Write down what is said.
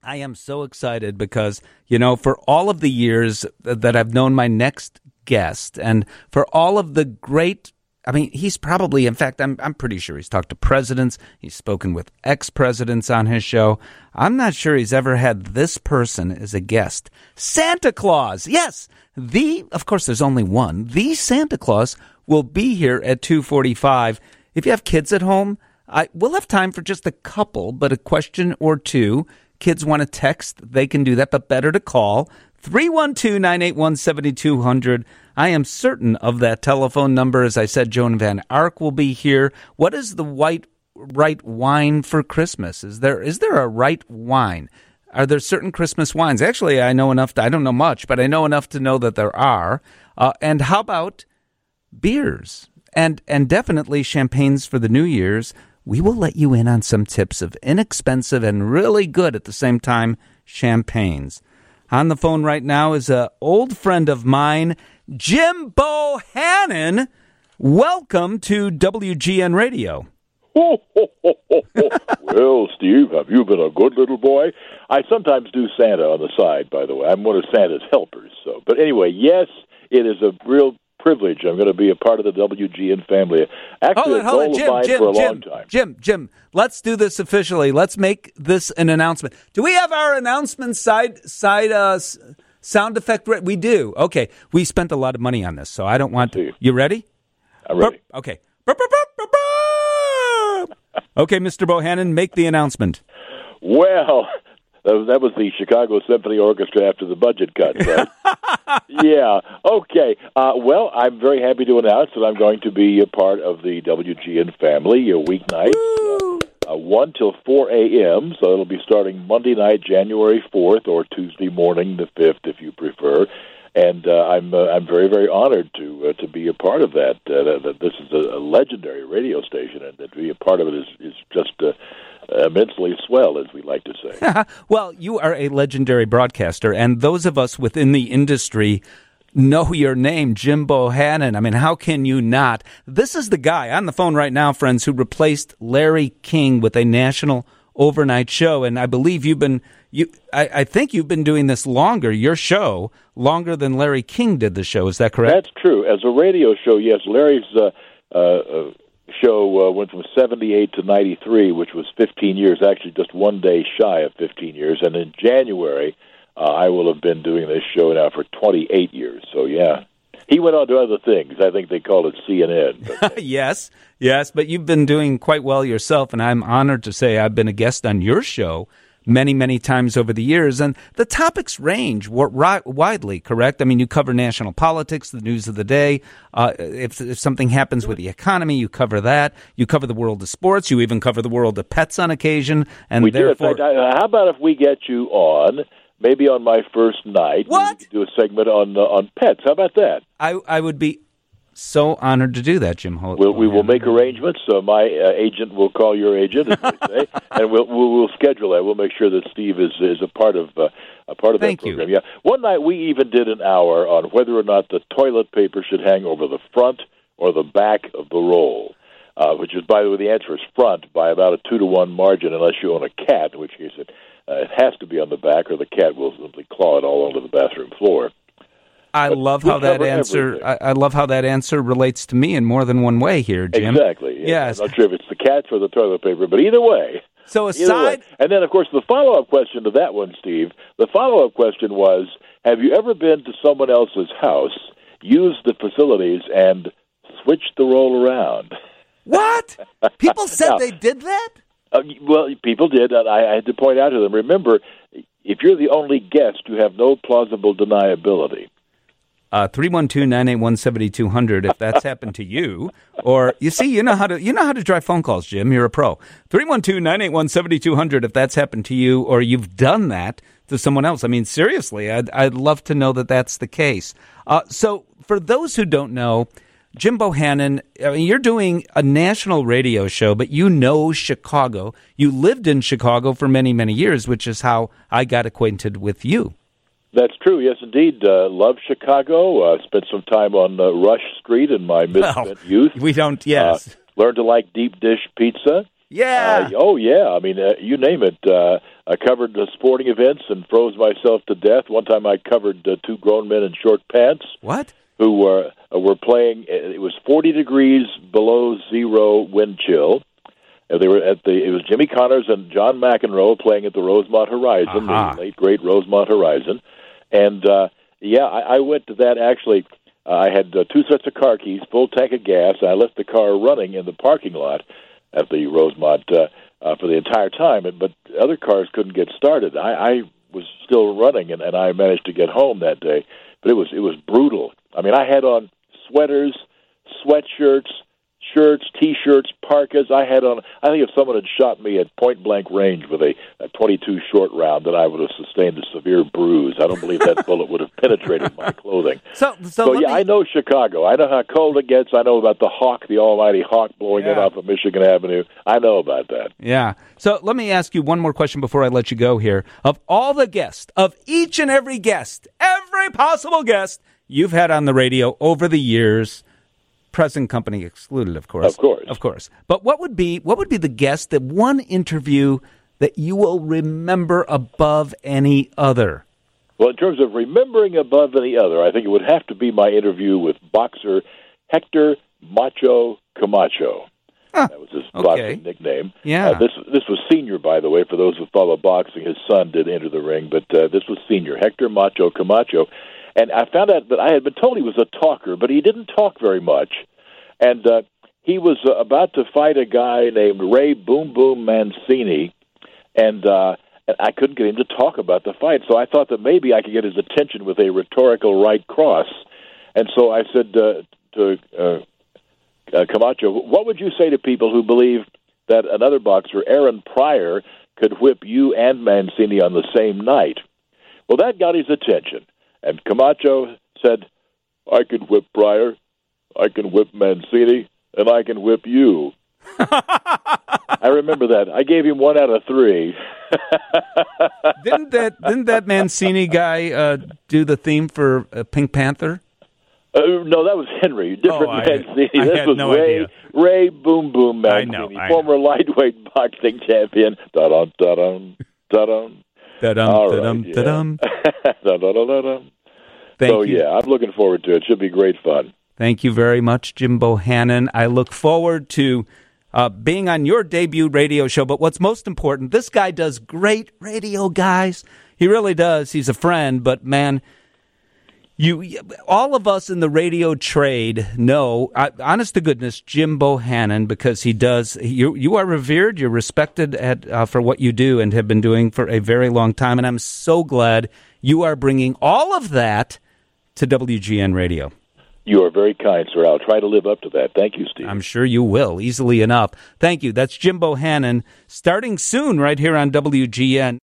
I am so excited because, for all of the years that I've known my next guest and for all of the great, he's probably, in fact, I'm pretty sure he's talked to presidents. He's spoken with ex-presidents on his show. I'm not sure he's ever had this person as a guest. Santa Claus. Yes. Of course, there's only one. The Santa Claus will be here at 2:45. If you have kids at home, we'll have time for just a couple, but a question or two. Kids want to text, they can do that, but better to call 312-981-7200. I am certain of that telephone number. As I said, Joan Van Ark will be here. What is the right wine for Christmas? Is there a right wine? Are there certain Christmas wines? Actually, I know enough. I don't know much, but I know enough to know that there are. And how about beers? And definitely champagnes for the New Year's. We will let you in on some tips of inexpensive and really good at the same time champagnes. On the phone right now is an old friend of mine, Jim Bohannon. Welcome to WGN Radio. Well, Steve, have you been a good little boy? I sometimes do Santa on the side, by the way. I'm one of Santa's helpers. But anyway, yes, it is a real privilege. I'm going to be a part of the WGN family. Actually, a goal of mine for a long time. Jim, let's do this officially. Let's make this an announcement. Do we have our announcement side sound effect? We do. Okay. We spent a lot of money on this, so I don't want to. You ready? I'm ready. Okay. Okay, Mr. Bohannon, make the announcement. Well, that was the Chicago Symphony Orchestra after the budget cut, right? Yeah. Okay. Well, I'm very happy to announce that I'm going to be a part of the WGN family weeknight, 1 till 4 a.m., so it'll be starting Monday night, January 4th, or Tuesday morning, the 5th, if you prefer. And I'm very, very honored to be a part of that. This is a legendary radio station, and to be a part of it is just immensely swell, as we like to say. Well, you are a legendary broadcaster, and those of us within the industry know your name, Jim Bohannon. How can you not? This is the guy on the phone right now, friends, who replaced Larry King with a national overnight show, and I believe I think you've been doing this longer, your show, longer than Larry King did the show. Is that correct? That's true. As a radio show, yes. Larry's show went from 78 to 93, which was 15 years, actually just one day shy of 15 years. And in January, I will have been doing this show now for 28 years. So, yeah. He went on to other things. I think they called it CNN. But Yes, but you've been doing quite well yourself, and I'm honored to say I've been a guest on your show many, many times over the years, and the topics range widely, correct? You cover national politics, the news of the day. If something happens with the economy, you cover that. You cover the world of sports. You even cover the world of pets on occasion. And we therefore, do. How about if we get you on, maybe on my first night, what? We could do a segment on pets. How about that? I would be so honored to do that, Jim Holt. We will make arrangements. My agent will call your agent, as they say, and we'll schedule that. We'll make sure that Steve is a part of that Thank program. You. Yeah. One night we even did an hour on whether or not the toilet paper should hang over the front or the back of the roll, which is, by the way, the answer is front by about a 2-to-1 margin, unless you own a cat, in which case it has to be on the back, or the cat will simply claw it all over the bathroom floor. I love how that answer. I love how that answer relates to me in more than one way here, Jim. Exactly. Yes. I'm not sure if it's the cats or the toilet paper, but either way. So aside, and then of course the follow-up question to that one, Steve. The follow-up question was: have you ever been to someone else's house, used the facilities, and switched the roll around? What? People said they did that? Well, people did. And I had to point out to them. Remember, if you're the only guest, you have no plausible deniability. 312-981-7200 if that's happened to you, or you know how to drive phone calls, Jim. You're a pro. 312-981-7200 if that's happened to you, or you've done that to someone else. Seriously, I'd love to know that that's the case. So for those who don't know, Jim Bohannon, you're doing a national radio show, but you know Chicago. You lived in Chicago for many, many years, which is how I got acquainted with you. That's true, yes, indeed. Love Chicago. Spent some time on Rush Street in my misspent youth. We don't, yes. Learned to like deep dish pizza. Yeah. Yeah. I mean, you name it. I covered sporting events and froze myself to death. One time I covered two grown men in short pants. What? Who were playing. It was 40 degrees below zero wind chill. They were it was Jimmy Connors and John McEnroe playing at the Rosemont Horizon, the late great Rosemont Horizon, and I went to that. Actually, I had two sets of car keys, full tank of gas, and I left the car running in the parking lot at the Rosemont for the entire time. But other cars couldn't get started. I was still running, and I managed to get home that day. But it was brutal. I mean, I had on sweaters, sweatshirts, shirts, T-shirts, parkas. I think if someone had shot me at point-blank range with a .22 short round, then I would have sustained a severe bruise. I don't believe that bullet would have penetrated my clothing. I know Chicago. I know how cold it gets. I know about the Hawk, the almighty Hawk blowing in off of Michigan Avenue. I know about that. Yeah. So let me ask you one more question before I let you go here. Of all the guests, of each and every guest, every possible guest you've had on the radio over the years, present company excluded, of course. Of course. But what would be the guest, that one interview that you will remember above any other? Well, in terms of remembering above any other, I think it would have to be my interview with boxer Hector Macho Camacho. That was his boxing nickname. Yeah. This was Senior, by the way, for those who follow boxing. His son did enter the ring, but this was Senior, Hector Macho Camacho. And I found out that I had been told he was a talker, but he didn't talk very much. And he was about to fight a guy named Ray Boom Boom Mancini, and I couldn't get him to talk about the fight. So I thought that maybe I could get his attention with a rhetorical right cross. And so I said to Camacho, what would you say to people who believe that another boxer, Aaron Pryor, could whip you and Mancini on the same night? Well, that got his attention. And Camacho said, I can whip Pryor, I can whip Mancini, and I can whip you. I remember that. I gave him 1 out of 3. Didn't that Mancini guy do the theme for Pink Panther? No, that was Henry. Different Mancini. This was no idea. Ray Boom Boom Mancini, former lightweight boxing champion. Da-dum, da-dum, da-dum. Da-dum, da-dum. So, I'm looking forward to it. Should be great fun. Thank you very much, Jim Bohannon. I look forward to being on your debut radio show. But what's most important, this guy does great radio, guys. He really does. He's a friend. But, man, all of us in the radio trade know, honest to goodness, Jim Bohannon, because he does. You are revered. You're respected for what you do and have been doing for a very long time. And I'm so glad you are bringing all of that to WGN Radio. You are very kind, sir. I'll try to live up to that. Thank you, Steve. I'm sure you will, easily enough. Thank you. That's Jim Bohannon, starting soon right here on WGN.